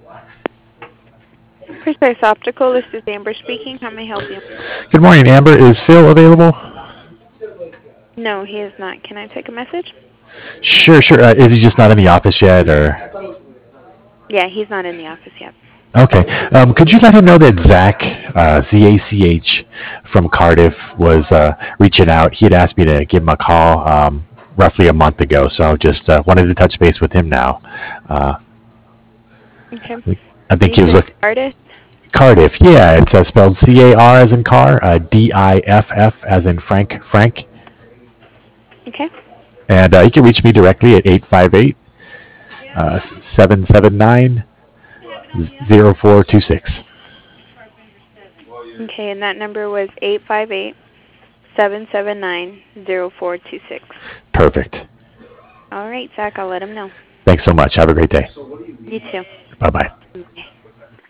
Precise Optical, this is Amber speaking. How may I help you? Good morning, Amber. Is Phil available? No, he is not. Can I take a message? Sure, sure. Is he just not in the office yet, or? Yeah, he's not in the office yet. Okay. Could you let him know that Zach, ZACH, from Cardiff, was reaching out? He had asked me to give him a call roughly a month ago, so just wanted to touch base with him now. Uh, Okay. I think You he was said look artist? Cardiff. Yeah, it's spelled CAR as in car, DIFF as in Frank, Frank. Okay. And you can reach me directly at 858 779 0426. Okay, and that number was 858-779-0426. Perfect. All right, Zach, I'll let him know. Thanks so much. Have a great day. You too. Bye bye. Bye.